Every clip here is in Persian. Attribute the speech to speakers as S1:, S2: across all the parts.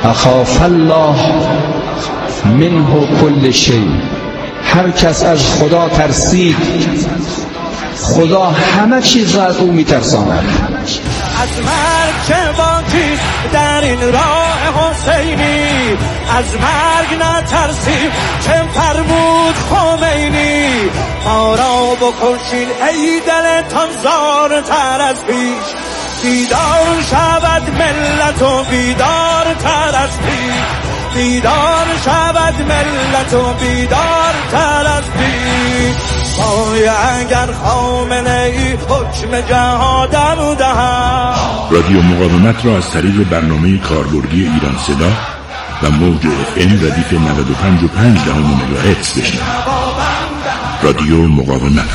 S1: اخاف الله منه کل شیء. هر کس از خدا ترسید خدا همه چیز را از او میترساند.
S2: از مرگ چه باکی در این راه حسینی، از مرگ نترسیم چه فرمود خمینی. ما را بکشین ای دلتان زارتر از پیش، بیدار شود ملت و بیدار تر از پیش، بیدار شود ملت و بیدار تر از پیش. پای اگر خامنه ای حکم جهادم دهد.
S3: رادیو مقاومت را از طریق برنامه کاربردی ایران صدا و موج FM ردیف 95.5 مگاهرتز بشنوید. رادیو مقاومت.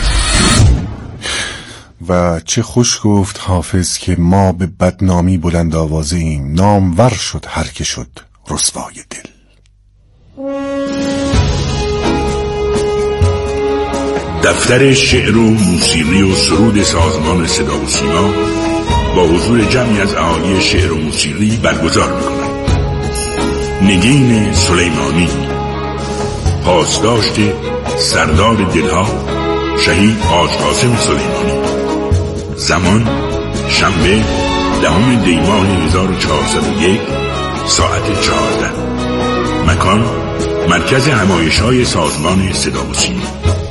S4: و چه خوش گفت حافظ که ما به بدنامی بلند آوازه ایم، نامور شد هر که شد رسوای دل.
S3: دفتر شعر و موسیقی و سرود سازمان صدا و سیما با حضور جمعی از اهالی شعر و موسیقی برگزار می‌کند. نگین سلیمانی، پاسداشت سردار دلها شهید حاج قاسم سلیمانی. زمان شنبه 10 دی ماه 1401 ساعت 14. مکان مرکز همایش‌های سازمان صدا و سیما.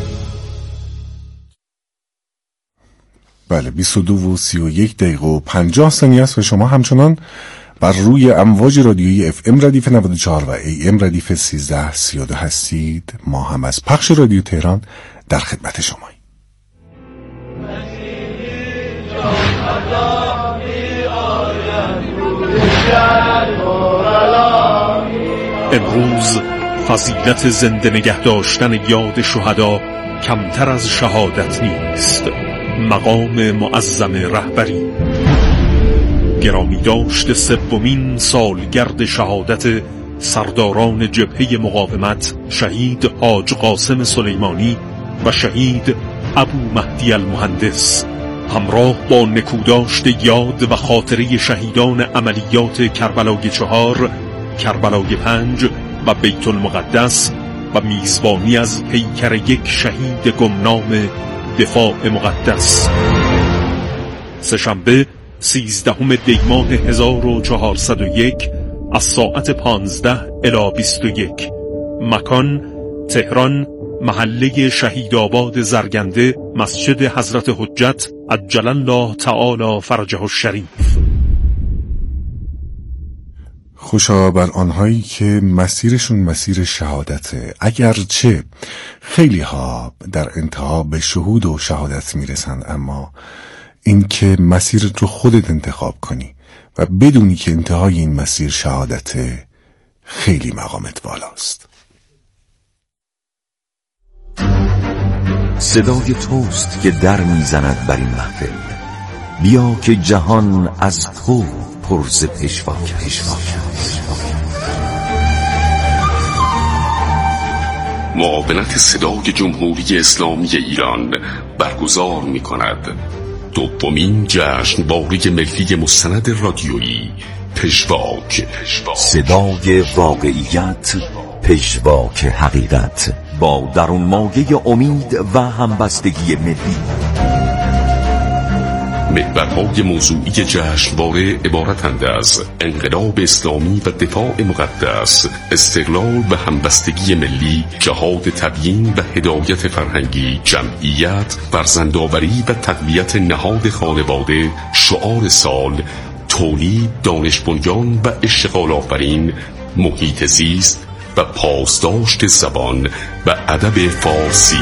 S4: بله 22:31 است و شما همچنان بر روی امواج رادیویی FM ردیف 94 و AM ردیف 1332 هستید. ما هم از پخش رادیو تهران در خدمت شماییم.
S5: امروز فضیلت زنده نگه داشتن یاد شهدا کمتر از شهادت نیست. مقام معظم رهبری، گرامی داشت 3مین سالگرد شهادت سرداران جبهه مقاومت شهید حاج قاسم سلیمانی و شهید ابو مهدی المهندس، همراه با نکوداشت یاد و خاطره شهیدان عملیات کربلای 4، کربلای 5 و بیت المقدس و میزبانی از پیکر یک شهید گمنام دفاع مقدس. سه‌شنبه 13 دی ماه 1401 از ساعت 15 الی 21. مکان تهران، محله شهیدآباد زرگنده، مسجد حضرت حجت عجل الله تعالی فرجه الشریف.
S4: خوشا بر آنهایی که مسیرشون مسیر شهادته، اگرچه خیلی ها در انتها به شهود و شهادت میرسند، اما این که مسیرت رو خودت انتخاب کنی و بدونی که انتهای این مسیر شهادته، خیلی مقامت بالاست.
S6: صدای توست که در میزند بر این محفل، بیا که جهان از تو پرز پشواک.
S7: معاونت صدای جمهوری اسلامی ایران برگزار می کند 2مین جشنواره ملی مستند رادیویی پشواک.
S6: صدای واقعیت، پشواک حقیقت، با درون مایه امید و همبستگی ملی.
S7: محورهای موضوعی جشنواره عبارتند از انقلاب اسلامی و دفاع مقدس، استقلال و همبستگی ملی، جهاد تبیین و هدایت فرهنگی، جمعیت، فرزندآوری و تقویت نهاد خانواده، شعار سال، تولید، دانش بنیان و اشتغال آفرین، محیط زیست و پاسداشت زبان و ادب فارسی.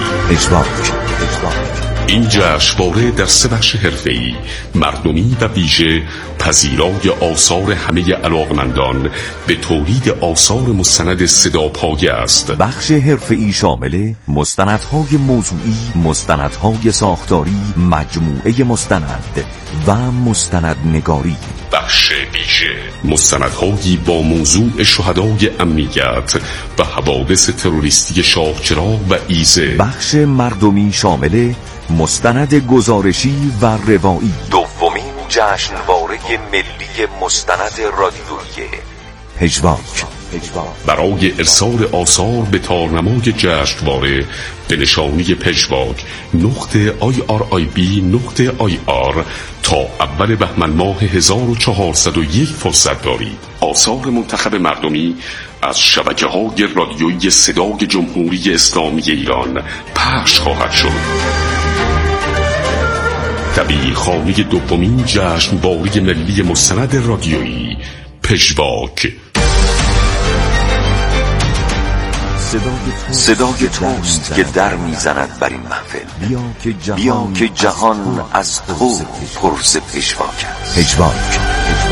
S7: این جشنواره در 3 بخش حرفه‌ای، مردمی و ویژه، پذیرای آثار همه علاقمندان به تولید آثار مستند صداپایه است.
S6: بخش حرفه‌ای شامل مستندهای موضوعی، مستندهای ساختاری، مجموعه مستند و مستندنگاری.
S7: بخش ویژه، مستندهایی با موضوع شهدای امنیت و حوادث تروریستی شاهچراغ و ایزه.
S6: بخش مردمی شامل مستند گزارشی و روایی. 2مین جشنواره ملی مستند رادیویی پژواک.
S7: برای ارسال آثار به تارنمای جشنواره به نشانی پژواک .irib.ir تا اول بهمن ماه 1401 فرصت دارید. آثار منتخب مردمی از شبکه‌های رادیویی صدای جمهوری اسلامی ایران پخش خواهد شد. دبیرخانه دومین جشنواره ملی مستند رادیویی پژواک.
S6: صدای توست که در میزند بر این محفل. بیا که جهان از تو پرز پژواک است. پژواک.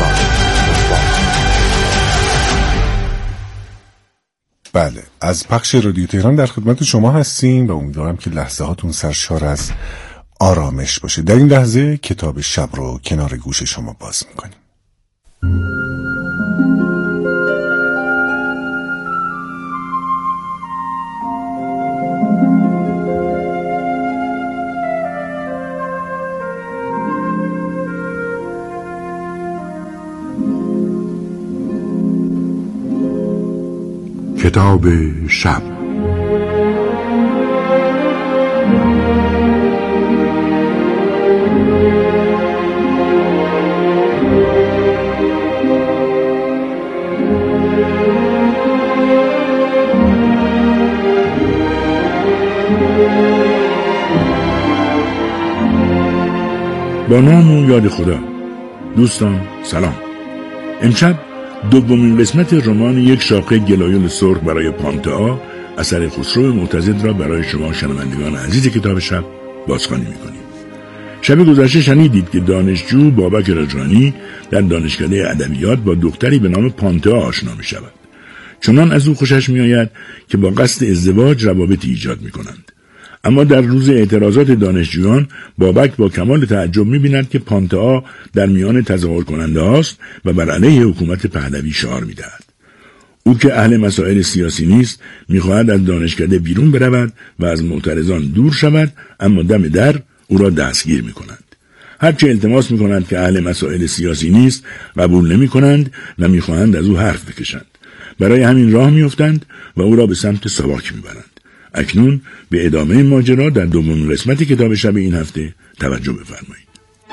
S4: بله، از پخش رادیو تهران در خدمت شما هستیم و امیدوارم که لحظه هاتون سرشار از آرامش باشه. در این لحظه کتاب شب رو کنار گوش شما باز میکنیم.
S3: کتاب شب.
S8: با نام و یاد خدا. دوستان سلام. امشب دومین قسمت رمان یک شاخه گلایل سرخ برای پانتا اثر خسرو معتضد را برای شما شنوندگان عزیز کتاب شب بازخوانی می‌کنیم. شب گذشته شنیدید که دانشجو بابک رجانی در دانشکده ادبیات با دختری به نام پانتا آشنا می‌شود. چنان از او خوشش می‌آید که با قصد ازدواج روابطی ایجاد می‌کنند. اما در روز اعتراضات دانشجویان بابک با کمال تعجب می‌بیند که پانتا در میان تظاهر کننده هاست و بر علیه حکومت پهلوی شعار می‌دهد. او که اهل مسائل سیاسی نیست می‌خواهد از دانشکده بیرون برود و از معترضان دور شود، اما دم در او را دستگیر می‌کنند. هرچه التماس می‌کنند که اهل مسائل سیاسی نیست قبول نمی‌کنند و می‌خواهند از او حرف بکشند. برای همین راه می‌افتند و او را به سمت ساواک می‌برند. اکنون به ادامه ماجرا در دومین قسمت کتاب شب این هفته توجه بفرمایید.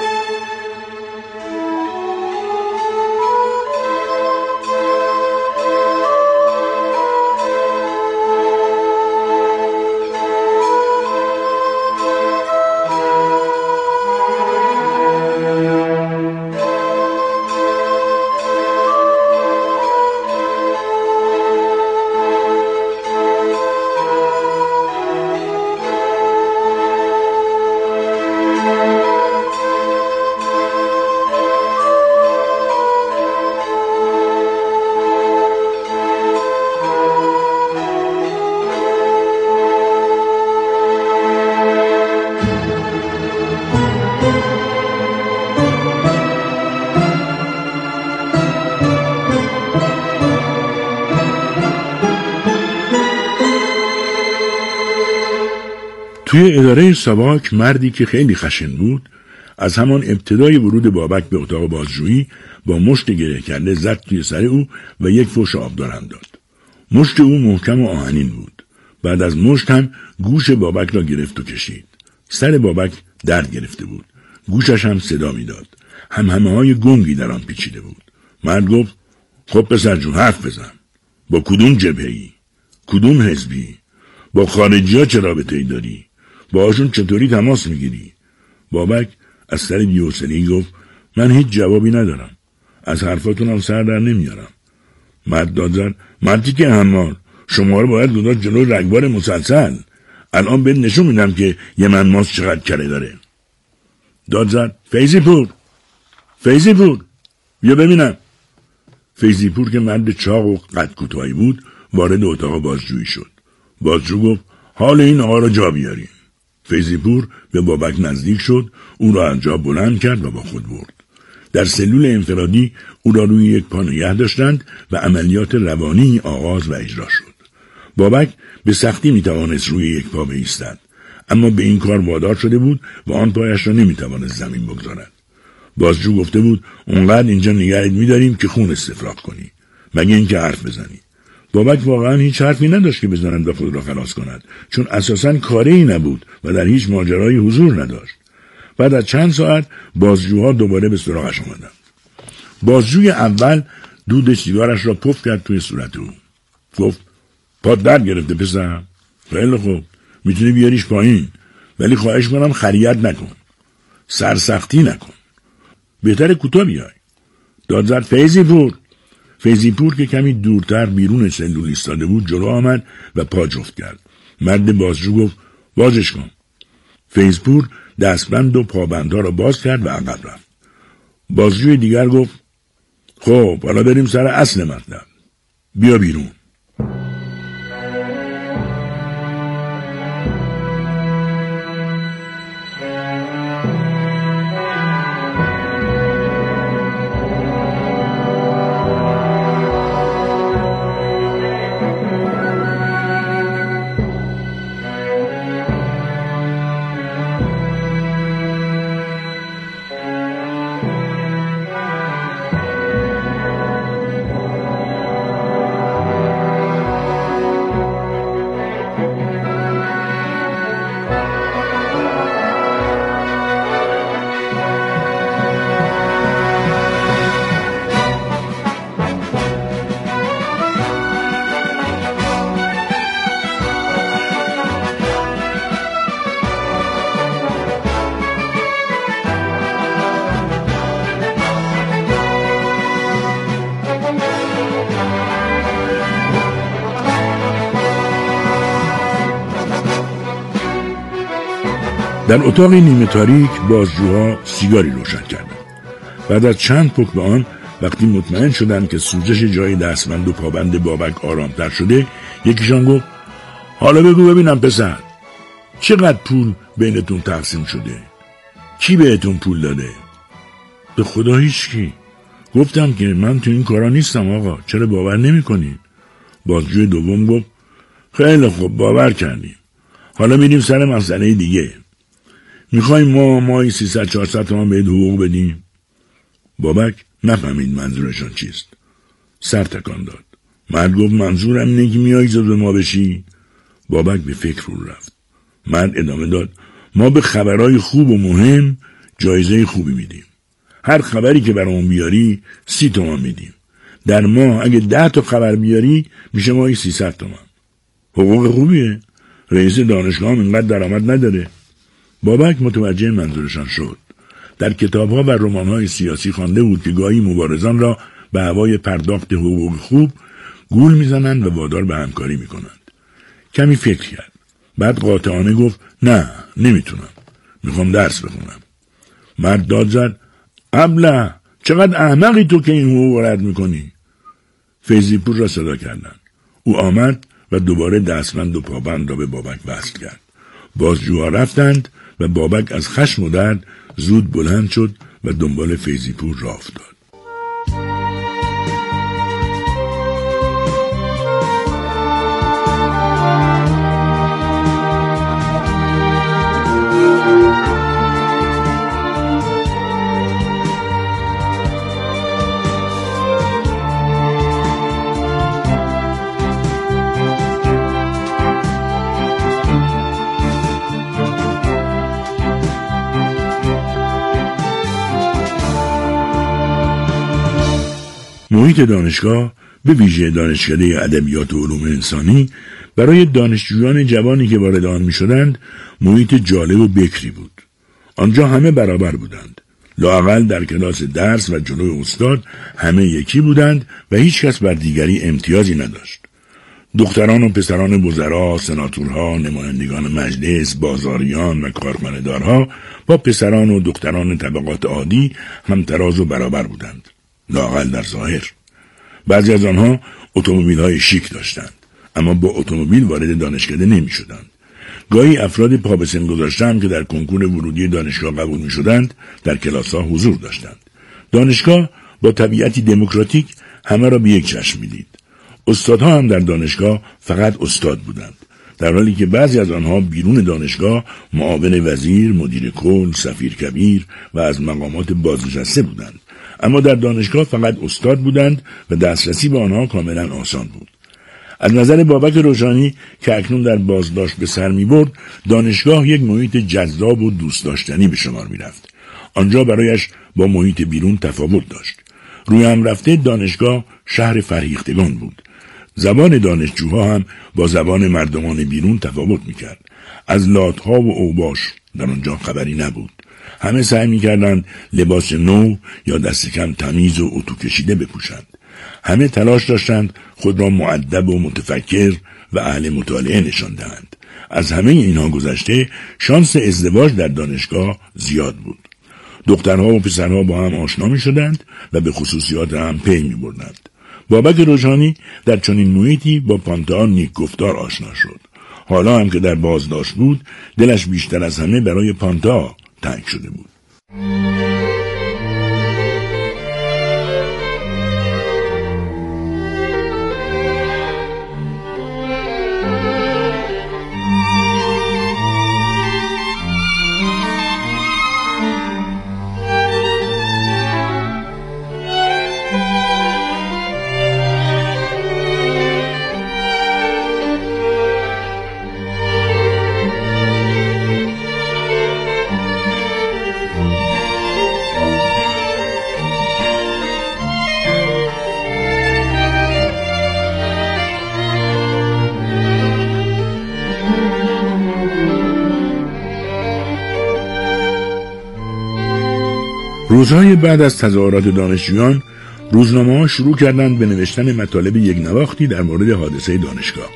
S8: توی اداره ساواک مردی که خیلی خشن بود از همان ابتدای ورود بابک به اتاق بازجویی با مشت گره کرده زد توی سر او و یک فوش آبدار هم داد. مشت او محکم و آهنین بود. بعد از مشت هم گوش بابک را گرفت و کشید. سر بابک درد گرفته بود. گوشش هم صدا میداد. همهمه‌های گنگی در آن پیچیده بود. مرد گفت خب پسر جون حرف بزن. با کدوم جبهه‌ای؟ کدوم حزبی؟ با خارجی‌ها چه رابطه‌ای داری؟ باهاشون چطوری تماس میگیری؟ بابک از سر بی‌حوصلگی گفت من هیچ جوابی ندارم. از حرفاتونم سر در نمیارم. مرد داد زد مردی که حمال شما رو باید گذاشت جلوی رگبار مسلسل. الان بهت نشون میدم که یه من ماست چقدر کره داره. داد زد فیضی پور بیا ببینم. فیضی پور که مرد چاق و قد کوتاهی بود وارد اتاق بازجویی شد. بازجو گفت حال این آقا را جا بیاریم. فیضی پور به بابک نزدیک شد، او را از جا بلند کرد و با خود برد. در سلول انفرادی او را روی یک پا نگه داشتند و عملیات روانی آغاز و اجرا شد. بابک به سختی میتوانست روی یک پا بایستد، اما به این کار وادار شده بود و آن پایش را نمیتوانست زمین بگذارد. بازجو گفته بود اونقدر اینجا نگهت میداریم که خون استفراغ کنی. مگه اینکه حرف بزنی. بابک واقعا هیچ حرفی نداشت که بزنند و خود را خلاص کند، چون اساساً کاری نبود و در هیچ ماجرایی حضور نداشت. بعد از چند ساعت بازجوها دوباره به سراغش آمدند. بازجوی اول دود سیگارش را پف کرد توی صورت او. گفت پات درد گرفته پسر؟ خیلی خوب، میتونی بیاریش پایین، ولی خواهش کنم خریت نکن، سرسختی نکن، بهتر کوتاه بیای. داد زد فیضی پور که کمی دورتر بیرون سلول ایستاده بود جلو آمد و پا جفت کرد. مرد بازجو گفت بازش کن. فیض پور دستبند و پابندها را باز کرد و عقب رفت. بازجوی دیگر گفت خب حالا بریم سر اصل مطلب، بیا بیرون. در اتاق نیمه تاریک بازجوها سیگاری روشن کردند. بعد از چند پک به آن، وقتی مطمئن شدند که سوزش جای دستبند و پابند بابک آرامتر شده، یکیشان گفت حالا بگو ببینم پسر، چقدر پول بینتون تقسیم شده؟ کی بهتون پول داده؟ به خدا هیچکی. گفتم که من تو این کارا نیستم آقا، چرا باور نمی کنین؟ بازجوی دوم گفت خیلی خوب باور کردیم، حالا میریم سر مسئله دیگه. میخوایم ماهی 300-400 تومان بهت حقوق بدیم؟ بابک نفهمید منظورشان چیست. سر تکان داد. مرد گفت منظورم اینه که میای جزو ما بشی؟ بابک به فکر رو رفت. مرد ادامه داد ما به خبرهای خوب و مهم جایزه خوبی میدیم. هر خبری که برامون بیاری 30 تومان میدیم. در ماه اگه 10 تا خبر بیاری میشه ماهی 300 تومان. حقوق خوبیه. رئیس دانشگاه هم اینقدر درآمد نداره. بابک متوجه منظورشان شد. در کتاب‌ها و رمان‌های سیاسی خوانده بود که گاهی مبارزان را به هوای پرداخت حقوق خوب گول میزنند و وادار به همکاری میکنند. کمی فکر کرد. بعد قاطعانه گفت نه نمیتونم. میخوام درس بخونم. مرد داد زد ابله چقدر احمقی تو که این حقوق رد میکنی. فیضی پور را صدا کردند. او آمد و دوباره دستبند و پابند را به بابک وصل کرد. بازجوها رفتند و بابک از خشم و درد زود بلند شد و دنبال فیضی پور راه افتاد. محیط دانشگاه به ویژه دانشکده ادبیات و علوم انسانی برای دانشجویان جوانی که وارد آن می‌شدند محیط جالب و بکری بود. آنجا همه برابر بودند. لااقل در کلاس درس و جلوی استاد همه یکی بودند و هیچ کس بر دیگری امتیازی نداشت. دختران و پسران وزرا، سناتورها، نمایندگان مجلس، بازاریان و کارخانه‌دارها با پسران و دختران طبقات عادی همتراز و برابر بودند. لااقل در ظاهر. بعضی از آنها اتومبیل‌های شیک داشتند، اما با اتومبیل وارد دانشکده نمی‌شدند. گاهی افراد پا به سن گذاشته‌ام که در کنکور ورودی دانشگاه قبول می‌شدند، در کلاس‌ها حضور داشتند. دانشگاه با طبیعتی دموکراتیک همه را به یک چشم می‌دید. استادها هم در دانشگاه فقط استاد بودند، در حالی که بعضی از آنها بیرون دانشگاه معاون وزیر، مدیر کل، سفیر کبیر و از مقامات بازنشسته بودند. اما در دانشگاه فقط استاد بودند و دسترسی به آنها کاملا آسان بود. از نظر بابک روژانی که اکنون در بازداشت به سر می برد، دانشگاه یک محیط جذاب و دوست داشتنی به شمار می رفت. آنجا برایش با محیط بیرون تفاوت داشت. روی هم رفته دانشگاه شهر فرهیختگان بود. زبان دانشجوها هم با زبان مردمان بیرون تفاوت می کرد. از لاتها و اوباش در آنجا خبری نبود. همه سعی می کردند لباس نو یا دست کم تمیز و اتو کشیده بپوشند. همه تلاش داشتند خود را مؤدب و متفکر و اهل مطالعه نشان دهند. از همه اینها گذشته شانس ازدواج در دانشگاه زیاد بود. دخترها و پسرها با هم آشنا می شدند و به خصوصیات هم پی می بردند. بابک روژانی در چنین محیطی با پانتا نیک گفتار آشنا شد. حالا هم که در بازداشت بود، دلش بیشتر از همه برای پانتا تنگ شده بود. روزهای بعد از تظاهرات دانشجویان، روزنامه‌ها شروع کردند به نوشتن مطالب یک نواختی در مورد حادثه دانشگاه.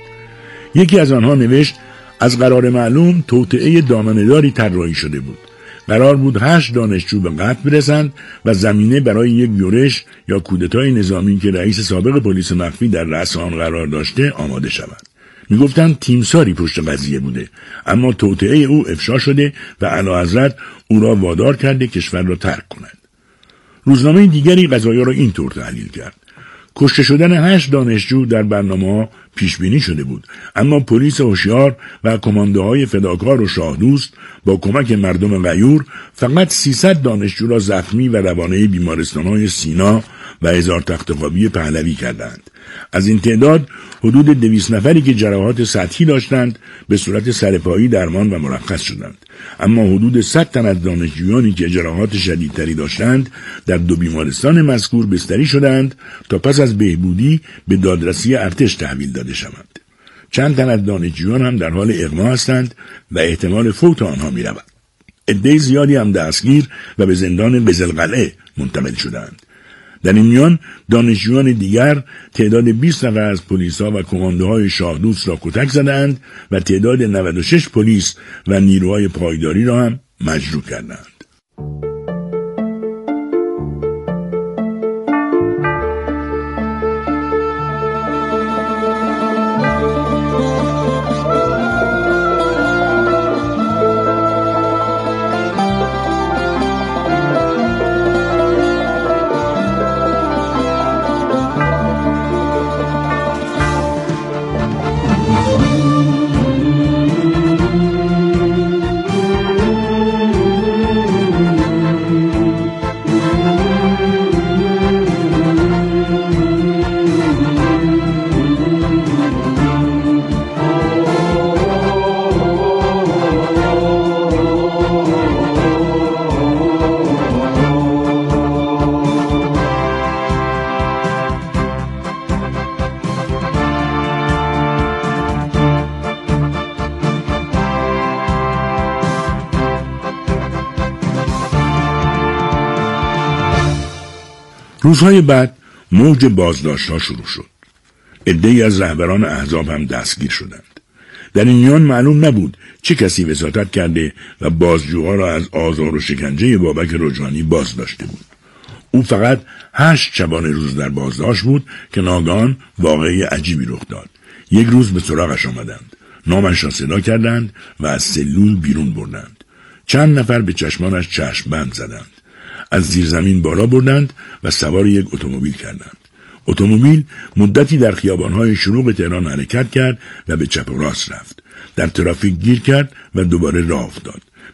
S8: یکی از آنها نوشت از قرار معلوم توطئه دامنه‌داری طراحی شده بود. قرار بود 8 دانشجو به قتل برسند و زمینه برای یک یورش یا کودتای نظامی که رئیس سابق پلیس مخفی در رأس آن قرار داشته آماده شود. میگفتند تیمساری پشت قضیه بوده، اما توطئه او افشا شده و اعلیحضرت او را وادار کرده کشور را ترک کند. روزنامه دیگری قضایا را اینطور تحلیل کرد: کشته شدن 8 دانشجو در برنامه‌ها پیش بینی شده بود، اما پلیس هوشیار و کماندوهای فداکار و شاهدوست با کمک مردم غیور فقط 300 دانشجو را زخمی و روانه بیمارستان‌های سینا و هزار تختخوابی پهلوی کردند. از این تعداد حدود 200 نفری که جراحات سطحی داشتند به صورت سرپایی درمان و مرخص شدند، اما حدود 100 تن از دانشجویانی که جراحات شدیدتری داشتند در 2 بیمارستان مذکور بستری شدند تا پس از بهبودی به دادرسی ارتش تحویل داده شوند. چند تن از دانشجویان هم در حال اغما هستند و احتمال فوت آنها می رود. عده زیادی هم دستگیر و به زندان قزلقلعه منتقل شدند. در این میان دانشجویان دیگر تعداد 20 نفر از پلیس‌ها و کماندوهای شاهدوست را کتک زدند و تعداد 96 پلیس و نیروهای پایداری را هم مجروح کردند. روزهای بعد موج بازداشت‌ها شروع شد. عده‌ای از رهبران احزاب هم دستگیر شدند. در این میان معلوم نبود چه کسی وساطت کرده و بازجوها را از آزار و شکنجه بابک روژانی باز داشته بود. او فقط 8 شبانه روز در بازداشت بود که ناگهان واقعه عجیبی رخ داد. یک روز به سراغش آمدند. نامش را صدا کردند و از سلول بیرون بردند. چند نفر به چشمانش چشم بند زدند. از زیر زمین بالا بردند و سوار یک اتومبیل کردند. اتومبیل مدتی در خیابان‌های شلوغ تهران حرکت کرد و به چپ و راست رفت. در ترافیک گیر کرد و دوباره راه افتاد.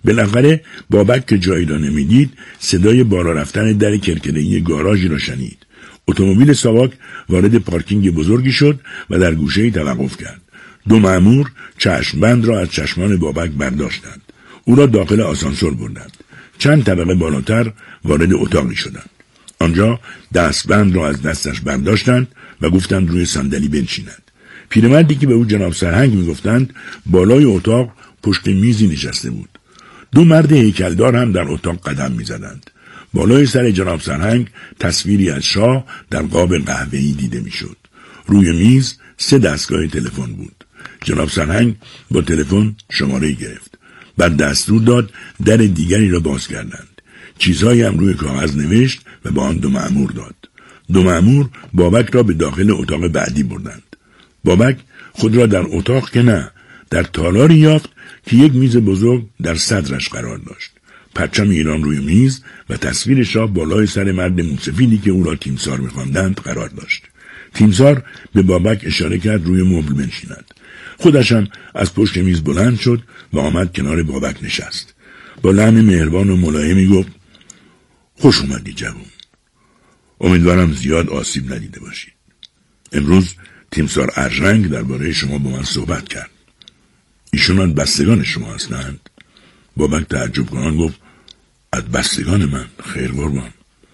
S8: بالاخره بابک که جایی را نمیدید صدای بالا رفتن در کرکره‌ای گاراژی را شنید. اتومبیل ساواک وارد پارکینگ بزرگی شد و در گوشه‌ای توقف کرد. 2 مأمور چشمبند را از چشمان بابک برداشتند. او را داخل آسانسور بردند. چند طبقه بالاتر وارد اتاقی شدند. آنجا دستبند را از دستش برداشتند و گفتند روی صندلی بنشیند. پیرمردی که به او جناب سرهنگ میگفتند بالای اتاق پشت میزی نشسته بود. 2 مرد هیکلدار هم در اتاق قدم میزدند. بالای سر جناب سرهنگ تصویری از شاه در قاب قهوه‌ای دیده میشد. روی میز 3 دستگاه تلفن بود. جناب سرهنگ با تلفن شماره گرفت. بعد دستور داد در دیگری را باز کردند. چیزهایی هم روی کاغذ نوشت و به آن 2 مأمور داد. 2 مأمور بابک را به داخل اتاق بعدی بردند. بابک خود را در اتاق که نه، در تالاری یافت که یک میز بزرگ در صدرش قرار داشت. پرچم ایران روی میز و تصویر شاه بالای سر مرد موسفیدی که او را تیمسار می‌خواندند قرار داشت. تیمسار به بابک اشاره کرد روی مبل بنشیند. خودش هم از پشت میز بلند شد و آمد کنار بابک نشست. با لحن مهربان و ملایمی گفت: خوش اومدی جوون. امیدوارم زیاد آسیب ندیده باشید. امروز تیمسار ارژنگ درباره شما با من صحبت کرد. ایشون از بستگان شما هستند؟ بابک تعجب کنان گفت: از بستگان من؟ خیر قربان.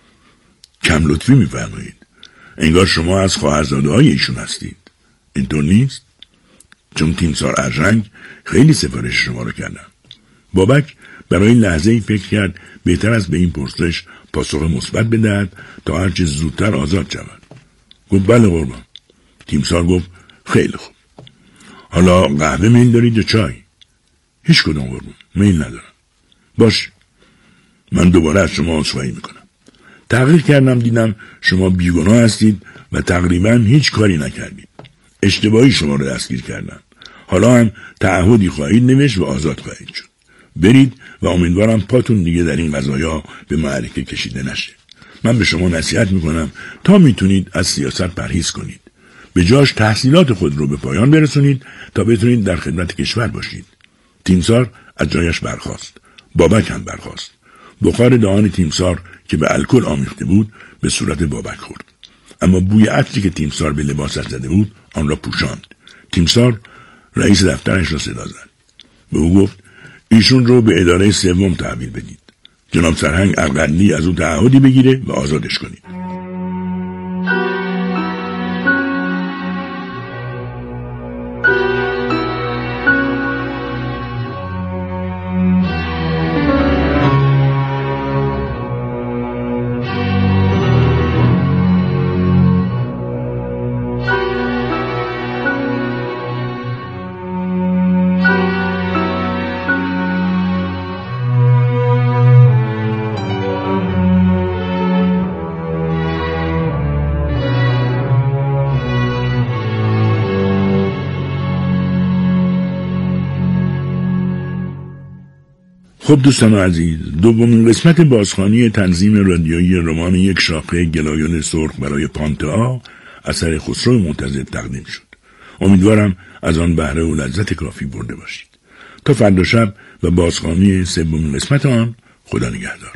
S8: کم لطفی می‌فرمایید. انگار شما از خواهرزاده‌های ایشون هستید. اینطور نیست؟ چون تیمسار ارژنگ خیلی سفارش شما رو کردن. بابک برای لحظه‌ای فکر کرد بهتر است به این پرسش پاسخ مثبت بدهد تا هرچه زودتر آزاد شود. گفت: بله قربان. تیمسار گفت: خیلی خوب. حالا قهوه میل دارید یا چای؟ هیچ کدوم قربان. میل ندارم. باش. من دوباره از شما عذرخواهی میکنم. تحقیق کردم دیدم شما بیگناه هستید و تقریبا هیچ کاری نکردید. اشتباهی شما رو دستگیر کردن. حالا هم تعهدی خواهید نوشت و آزاد خواهید شد. برید و امیدوارم پاتون دیگه در این قضایا به معرکه کشیده نشه. من به شما نصیحت میکنم تا میتونید از سیاست پرهیز کنید. به جاش تحصیلات خود رو به پایان برسونید تا بتونید در خدمت کشور باشید. تیمسار از جایش برخاست. بابک هم برخاست. بخار دهان تیمسار که به الکل آمیخته بود به صورت بابک خورد. اما بوی عطری که تیمسار به لباسش زده بود آن را پوشاند. تیمسار رئیس دفترش را صدا زد. به او گفت: ایشون رو به اداره 3 تحویل بدید. جناب سرهنگ ارغندی از او تعهدی بگیره و آزادش کنید. خب دوستان عزیز، 2مین قسمت بازخوانی تنظیم رادیویی رمان یک شاخه گلایون سرخ برای پانتا اثر خسرو معتضد تقدیم شد. امیدوارم از آن بهره و لذت کافی برده باشید. تا فردا شب و بازخوانی 3مین قسمت آن، خدا نگهدار.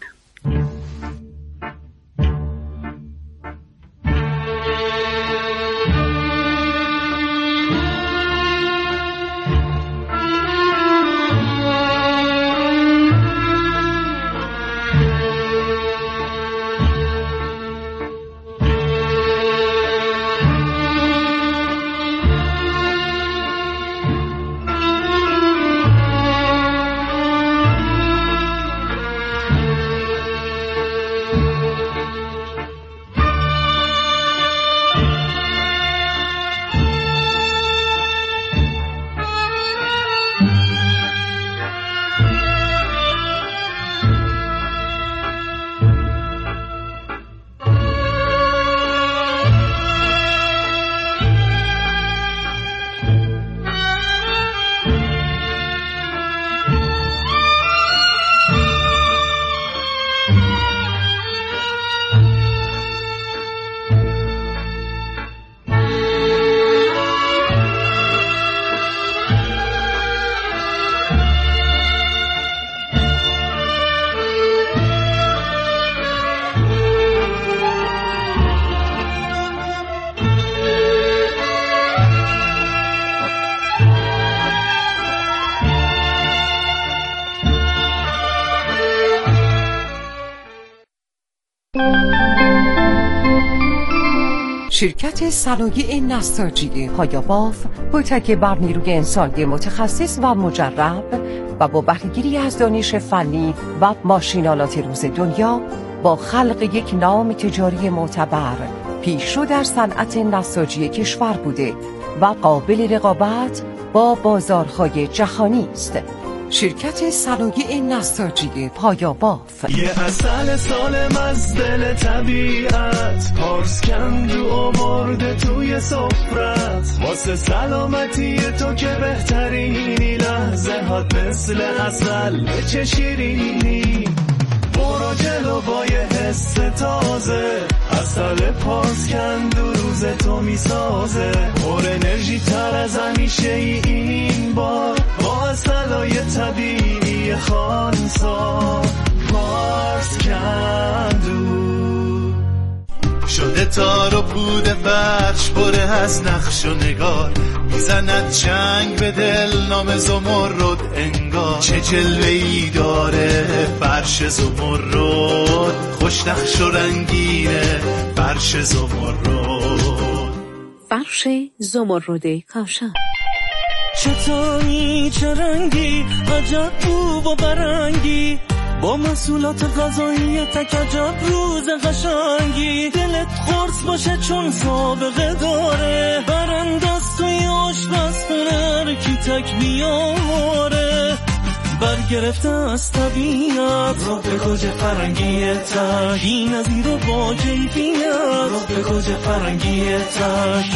S9: شرکت صنایع نساجی پایاباف با تکیه بر نیروی انسانی متخصص و مجرب و با بهره‌گیری از دانش فنی و ماشینالات روز دنیا با خلق یک نام تجاری معتبر پیشرو در صنعت نساجی کشور بوده و قابل رقابت با بازارهای جهانی است. شرکت صنایع نساجی پایاباف.
S2: یه عسل سالم از دل طبیعت، پارس کندو آورده توی سفرت، واسه سلامتی تو که بهترینی، لحظه هات مثل عسل به چه شیرینی، برو جلو با یه حس تازه، عسل پارس کندو روز تو میسازه، پر انرژی تر از همیشه این بار، با عسلای طبیعی خانسا پارس کندو. شده تار و پود فرش پره از نقش و نگار، میزند چنگ به دل نام زمرد انگار، چه جلوه‌ای داره فرش زمرد، خوش نقش و رنگینه فرش زمرد.
S10: فرش زمرد کاشان.
S2: چطوری چه رنگی عجب بو و برنگی، با محصولات غذایی تک عجب روز قشنگی، دلت قرص باشه چون سابقه داره، برانداز توی آشپزخونه کی تک بیاماره، برگرفته از طبیعت رو به گوجه فرنگی تک، بی نظیر و با کیفیت رو به گوجه فرنگی تک.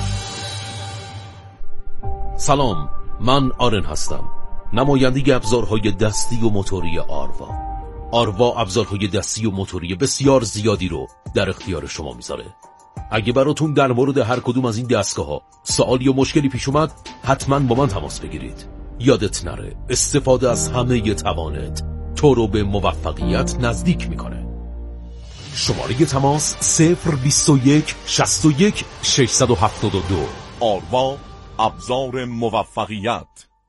S11: سلام، من آرن هستم، نماینده ابزارهای دستی و موتوری آروا ابزارهای دستی و موتوری بسیار زیادی رو در اختیار شما میذاره. اگه براتون در مورد هر کدوم از این دستگاه‌ها سوالی یا مشکلی پیش اومد، حتما با من تماس بگیرید. یادت نره استفاده از همه توانت تو رو به موفقیت نزدیک میکنه. شماره تماس 021 61 672.
S12: آروا ابزار موفقیت.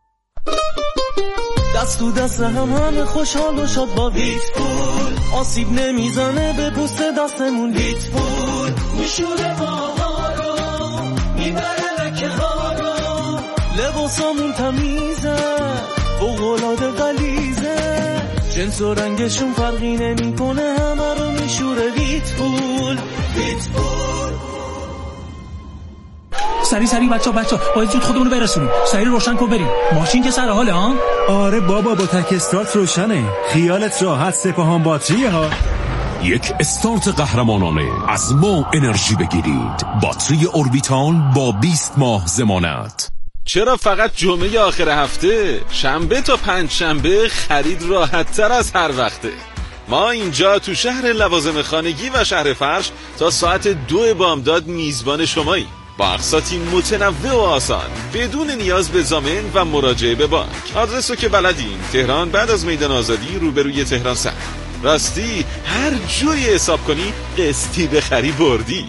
S2: دست تو دست همه خوشحال و شاد با ویتپول، آسیب نمیزنه به پوست دستمون، ویتپول میشوره پاها رو، میبره لکه ها رو، لباسامون تمیزه فوق‌العاده غلیظه، جنس و رنگشون فرقی نمیکنه، همه رو میشوره ویتپول.
S13: سری بچا باید زود خودمون رو برسونیم، سری روشن کن بریم، ماشین که سر حاله ها؟
S14: آره بابا با تک استارت روشنه، خیالت راحت، سپاهان باتریه ها.
S7: یک استارت قهرمانانه از ما انرژی بگیرید. باتری اوربیتال با 20 ماه ضمانت.
S15: چرا فقط جمعه آخر هفته؟ شنبه تا پنجشنبه خرید راحت تر از هر وقته. ما اینجا تو شهر لوازم خانگی و شهر فرش تا ساعت 2 بامداد میزبان شماییم، با اقساطی متنوع و آسان بدون نیاز به ضامن و مراجعه به بانک. آدرسو که بلدین، تهران بعد از میدان آزادی روبروی تهران سر. راستی هر جوری حساب کنی قسطی بخری بردی.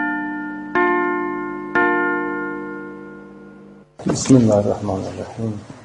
S16: بسم الله الرحمن الرحیم.